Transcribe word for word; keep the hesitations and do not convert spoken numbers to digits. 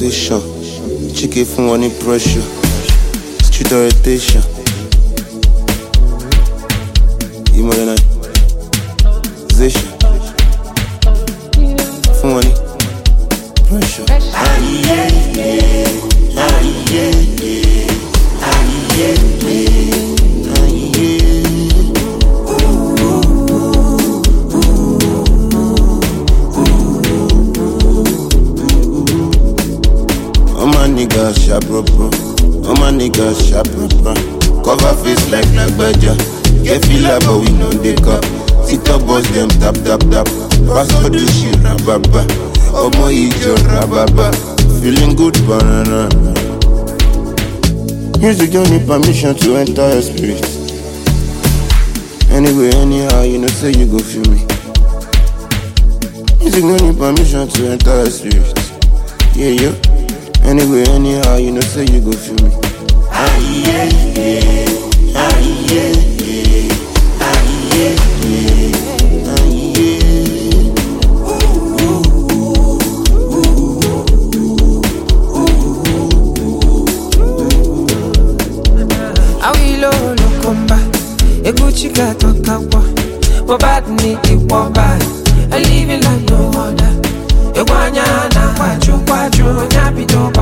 organization. Chicken from any pressure. Street orientation. Modernization. From any pressure. Ah, yeah, yeah. Ah, yeah, yeah. Ah, yeah, yeah. Ah, yeah. All my niggas sharp, bro, bro. All my niggas sharp, bro, bro. Cover face like like badger. Get feel like but we know they cup. Sit up, boss them tap tap tap. Pass for the shit, rababa. Oh my ijo rababa. Feeling good, banana. Music don't need permission to enter your spirit. Anyway, anyhow, you know say you go feel me. Music don't need permission to enter your spirit. Yeah, yeah. Anyway, anyhow, you know say you go feel me. Ah, yeah, yeah. Ah, yeah, yeah. Ah, yeah, yeah. Ah, yeah. Awilo lo komba, eguchi gato kawa. Wabad ni iwaba, I live in like no other. Ewanya na kwachu kwachu, nyabido